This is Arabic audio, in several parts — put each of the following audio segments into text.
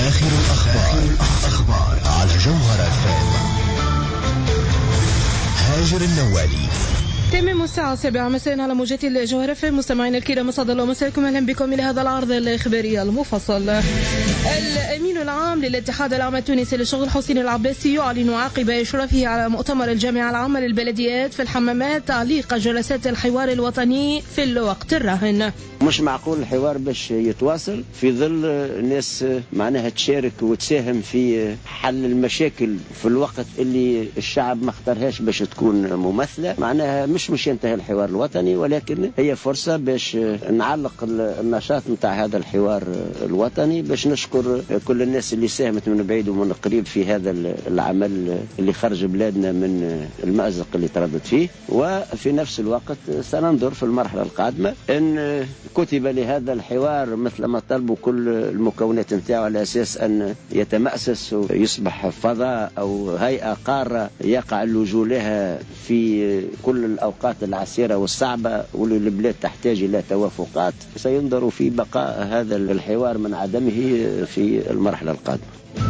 آخر الأخبار على جوهرة FM. هاجر النوالي. تمام الساعة 7 مساء على موجات الجوهرة FM. مستمعينا الكرام، أسعد الله مساكم، أهلا بكم إلى هذا العرض الإخباري المفصل. الأمين العام للاتحاد العام التونسي للشغل حسين العباسي يعلن عقب إشرافه على مؤتمر الجامعة العامة للبلديات في الحمامات تعليق جلسات الحوار الوطني في الوقت الراهن. مش معقول الحوار باش يتواصل في ظل الناس معناها تشارك وتساهم في حل المشاكل في الوقت اللي الشعب ما اختارهاش باش تكون ممثلة. معناها مش ينتهي الحوار الوطني، ولكن هي فرصة باش نعلق النشاط متاع هذا الحوار الوطني، باش نشكر كل الناس اللي ساهمت من بعيد ومن قريب في هذا العمل اللي خرج بلادنا من المأزق اللي تردد فيه. وفي نفس الوقت سننظر في المرحلة القادمة ان كتب لهذا الحوار مثل ما طلبوا كل المكونات نتاعو، على أساس أن يتمأسس ويصبح فضاء أو هيئة قارة يقع اللجوء لها في كل الأوقات العسيرة والصعبة واللي البلاد تحتاج إلى توافقات. سينظر في بقاء هذا الحوار من عدمه في المرحلة القادمة.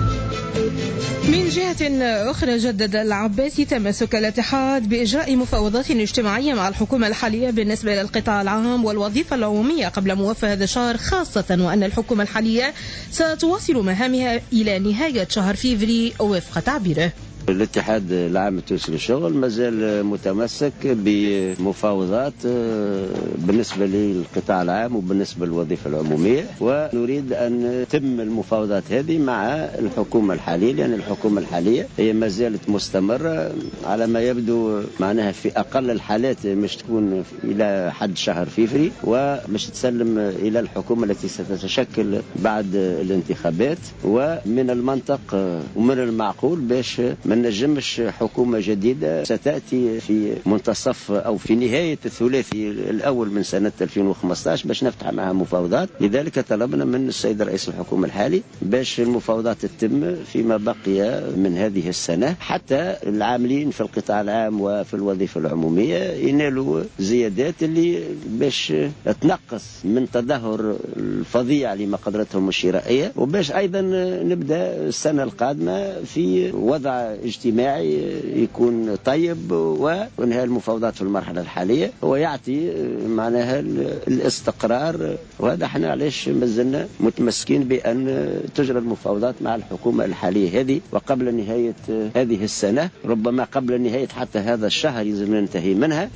من جهة أخرى، جدد العباسي تمسك الاتحاد بإجراء مفاوضات اجتماعية مع الحكومة الحالية بالنسبة إلى القطاع العام والوظيفة العمومية قبل موافاة هذا الشهر، خاصة وأن الحكومة الحالية ستواصل مهامها إلى نهاية شهر فيفري وفق تعبيره. الاتحاد العام التونسي للشغل مازال متمسك بمفاوضات بالنسبة للقطاع العام وبالنسبة للوظيفة العمومية، ونريد أن تتم المفاوضات هذه مع الحكومة الحالية، لأن الحكومة الحالية هي مازالت مستمرة على ما يبدو، معناها في أقل الحالات مش تكون إلى حد شهر فيفري، ومش تسلم إلى الحكومة التي ستتشكل بعد الانتخابات. ومن المنطق ومن المعقول باش ما نجمش حكومة جديدة ستأتي في منتصف أو في نهاية الثلاثي الأول من سنة 2015 باش نفتح معها مفاوضات. لذلك طلبنا من السيد رئيس الحكومة الحالي باش المفاوضات تتم فيما بقي من هذه السنة، حتى العاملين في القطاع العام وفي الوظيفة العمومية ينالوا زيادات اللي باش تنقص من تدهور الفظيع لما قدرتهم الشرائية، وباش أيضا نبدأ السنة القادمة في وضع اجتماعي يكون طيب وانهاء المفاوضات في المرحلة الحالية هو يعطي معناها الاستقرار. وهذا احنا علاش مازلنا متمسكين بأن تجرى المفاوضات مع الحكومة الحالية هذه، وقبل نهاية هذه السنة، ربما قبل نهاية حتى هذا الشهر يلزم ننتهي منها.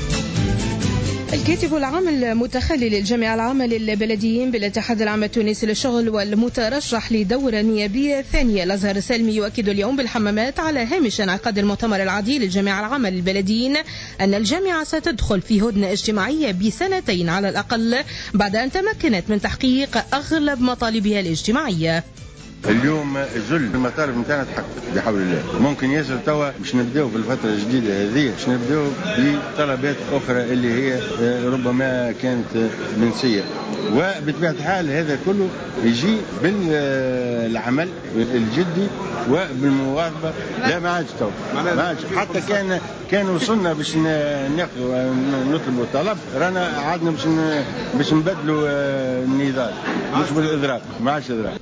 الكاتب العام المتخلي للجامعة العامة للبلديين بالاتحاد العام التونسي للشغل والمترشح لدورة نيابية ثانية الأزهر السالمي يؤكد اليوم بالحمامات على هامش انعقاد المؤتمر العادي للجامعة العامة للبلديين أن الجامعة ستدخل في هدنة اجتماعية ب2 على الأقل بعد أن تمكنت من تحقيق أغلب مطالبها الاجتماعية. اليوم جل المطالب نتاعنا تحقق بحول الله. ممكن ياسر توا باش نبداو في الفتره الجديده هذه باش نبداو بطلبات اخرى اللي هي ربما كانت منسيه، وبطبيعه الحال هذا كله يجي بالعمل الجدي وبالمواظبه. لا ما عادش توا، ما عادش حتى كان وصلنا باش ناخذوا نطلبوا طلب، رانا عادنا باش نبدلوا النضال مش بالاضراب، ما عادش اضراب.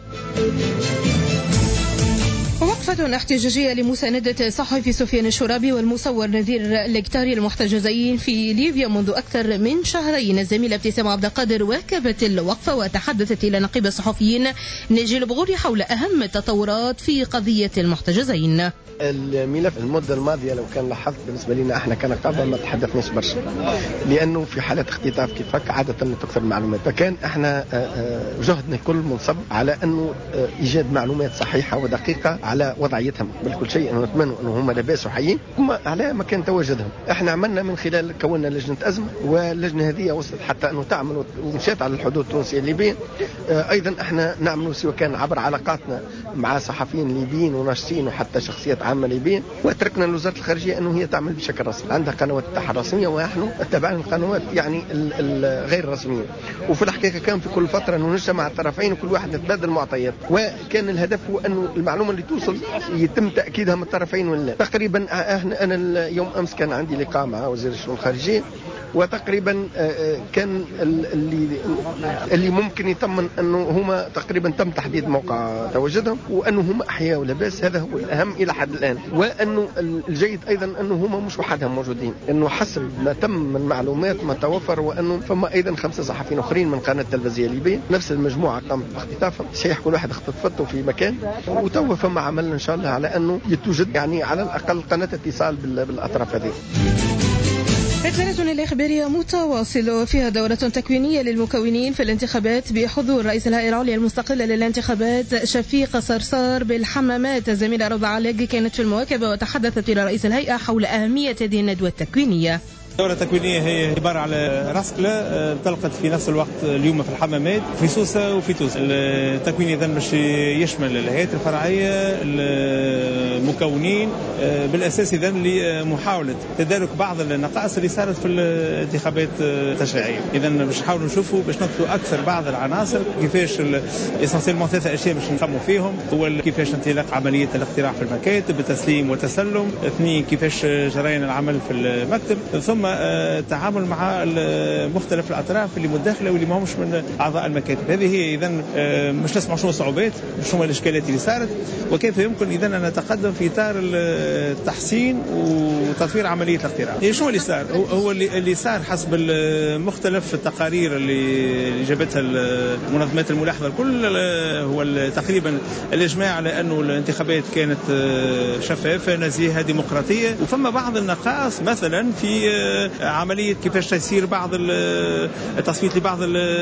وقفة احتجاجية لمساندة صحفي سفيان الشرابي والمصور نذير الكتاري المحتجزين في ليبيا منذ أكثر من شهرين. الزميلة ابتسام عبد القادر واكبت الوقفة وتحدثت إلى نقيب الصحفيين ناجي البغوري حول أهم التطورات في قضية المحتجزين. الملف المدة الماضية لو كان لاحظت بالنسبة لنا احنا كنقابة ما تحدثناش برشا، لأنه في حالات اختطاف كيفك عادة تكثر المعلومات، فكان احنا جهدنا كل منصب على أنه إيجاد معلومات صحيحة ودقيقة على وضعيتهم بالكل شيء، أنه نتمنى أنه هم لاباس وحيين هم على مكان تواجدهم. احنا عملنا من خلال كوننا لجنة أزمة، واللجنة هذه وصلت حتى أنه تعمل ومشات على الحدود التونسية الليبية. أيضا احنا نعمل سواء كان عبر علاقاتنا مع صحفيين ليبيين وناشطين وحتى شخصيات عامة ليبيين، وتركنا لوزارة الخارجية أنه هي تعمل بشكل رسمي، عندها قنوات تاعها رسمية ونحن اتبعنا القنوات يعني الغير رسمية. وفي الحقيقة كان في كل فترة أنه نجتمع الطرفين وكل واحد نتبادل معطيات، وكان الهدف هو أنه المعلومة اللي توصل يتم تأكيدها من الطرفين ولا تقريبا. أنا اليوم أمس كان عندي لقاء مع وزير الشؤون الخارجية وتقريبا كان اللي ممكن يطمن أنه هما تقريبا تم تحديد موقع تواجدهم وأنه هما أحياء ولاباس. هذا هو الأهم إلى حد الآن. وأنه الجيد أيضا أنه هما مش وحدهم موجودين، أنه حسب ما تم من معلومات ما توفر، وأنه فما أيضا 5 صحفيين آخرين من قناة التلفزيون الليبية نفس المجموعة قامت باختطافهم. صحيح كل واحد اختطفته في مكان، وتوا فما عمل إن شاء الله على أنه يتوجد يعني على الأقل قناة اتصال بالأطراف هذه. إطلالتنا الإخبارية متواصلة فيها دورة تكوينية للمكونين في الانتخابات بحضور رئيس الهيئة العليا المستقلة للانتخابات شفيق صرصار بالحمامات. الزميلة رضا علاقي كانت في المواكبة وتحدثت إلى رئيس الهيئة حول أهمية هذه الندوة التكوينية. الدورة التكوينية هي عبارة على رسكلة تلقت في نفس الوقت اليوم في الحمامات في سوسة وفي توس. التكوين إذن باش يشمل الهيئات الفرعية المكونين بالأساس إذن لمحاولة تدارك بعض النقائص اللي صارت في الانتخابات التشريعية. إذن باش نحاولوا نشوفوا باش نقصوا أكثر بعض العناصر كيفاش إسانسيلمون 3 أشياء باش نخموا فيهم. هو كيفاش انطلاق عملية الاقتراع في المكاتب بالتسليم والتسلم. 2 كيفاش جريان العمل في المكتب. ثم التعامل مع مختلف الأطراف اللي متداخلة واللي ما همش من أعضاء المكاتب. هذه هي إذن مش نسمع شنو الصعوبات شنو الإشكالات اللي صارت وكيف يمكن إذن أن نتقدم في إطار التحسين وتطوير عملية الاقتراع. شنو اللي صار؟ هو اللي صار حسب مختلف التقارير اللي جابتها المنظمات الملاحظة الكل هو تقريبا الإجماع على أنه الانتخابات كانت شفافة نزيهة ديمقراطية. وفما بعض النقائص مثلا في عملية كيفاش تسير بعض التصويت لبعض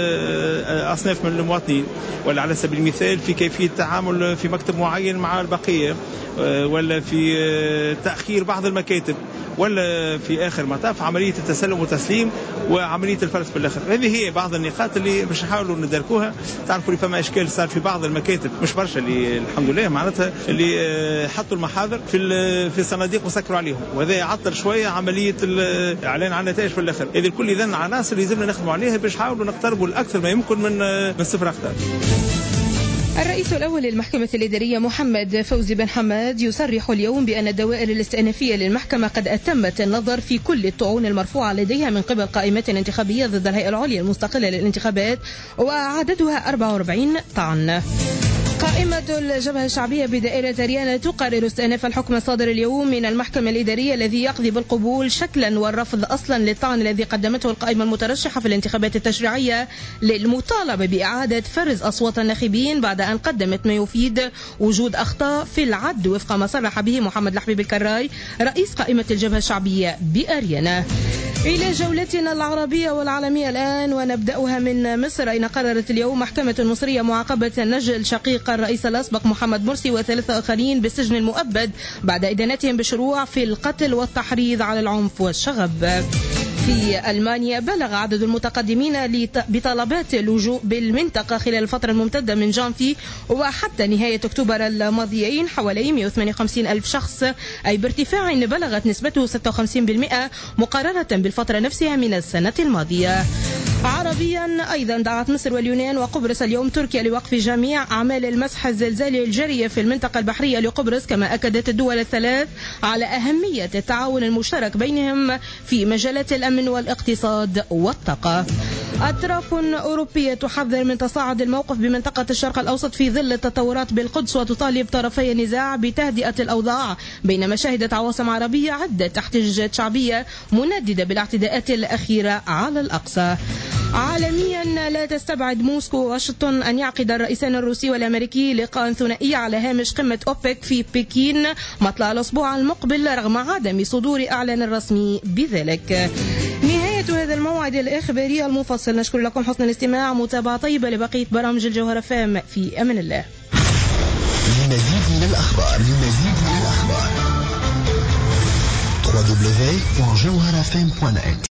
الأصناف من المواطنين، ولا على سبيل المثال في كيفية التعامل في مكتب معين مع البقية، ولا في تأخير بعض المكاتب، ولا في آخر مطاف عملية التسلم والتسليم وعملية الفرز بالآخر. هذه هي بعض النقاط اللي باش نحاولوا ندركوها. تعرفوا لي فما إشكال صار في بعض المكاتب مش برشا اللي الحمد لله معناتها اللي حطوا المحاضر في صناديق وسكروا عليهم، وهذا يعطل شوية عملية الإعلان عن النتائج في الآخر. هذه الكل إذن عناصر اللي لازمنا نخدموا عليها باش نحاولوا نقتربوا الأكثر ما يمكن من صفر أخطاء. الرئيس الأول للمحكمة الإدارية محمد فوزي بن حماد يصرح اليوم بأن الدوائر الاستئنافية للمحكمة قد أتمت النظر في كل الطعون المرفوعة لديها من قبل قائمة انتخابية ضد الهيئة العليا المستقلة للانتخابات وعددها 44 طعن. قائمة الجبهة الشعبية بدائرة ريانة تقرر استئناف الحكم الصادر اليوم من المحكمة الإدارية الذي يقضي بالقبول شكلا والرفض أصلا للطعن الذي قدمته القائمة المترشحة في الانتخابات التشريعية للمطالبة بإعادة فرز أصوات الناخبين بعد أن قدمت ما يفيد وجود أخطاء في العد وفق ما صرح به محمد لحبيب الكراي رئيس قائمة الجبهة الشعبية بأريانا. إلى جولتنا العربية والعالمية الآن ونبدأها من مصر، أين قررت اليوم محكمة مصرية معاقبة النجل شقيق الرئيس الأسبق محمد مرسي و3 آخرين بالسجن المؤبد بعد إدانتهم بشروع في القتل والتحريض على العنف والشغب. في ألمانيا بلغ عدد المتقدمين بطلبات اللجوء بالمنطقة خلال الفترة الممتدة من جانفي وحتى نهاية أكتوبر الماضيين حوالي 158 ألف شخص، أي بارتفاع بلغت نسبته 56% مقارنة بالفترة نفسها من السنة الماضية. عربيا أيضا دعت مصر واليونان وقبرص اليوم تركيا لوقف جميع أعمال المسح الزلزالي الجارية في المنطقة البحرية لقبرص، كما أكدت الدول الثلاث على أهمية التعاون المشترك بينهم في مجالات الأمن والاقتصاد والطاقة. أطراف أوروبية تحذر من تصاعد الموقف بمنطقة الشرق الأوسط في ظل التطورات بالقدس وتطالب طرفي النزاع بتهدئة الأوضاع، بينما شهدت عواصم عربية عدة احتجاجات شعبية منددة بالاعتداءات الأخيرة على الأقصى. عالميا لا تستبعد موسكو وواشنطن أن يعقد الرئيسان الروسي والأمريكي لقاء ثنائي على هامش قمة أوبك في بكين مطلع الأسبوع المقبل رغم عدم صدور إعلان رسمي بذلك. نهاية هذا الموعد الإخباري المفصل. نشكر لكم حسن الاستماع، متابعة طيبة لبقية برامج الجوهرة فام. في أمان الله. لمزيد من الأخبار www.jawharafm.net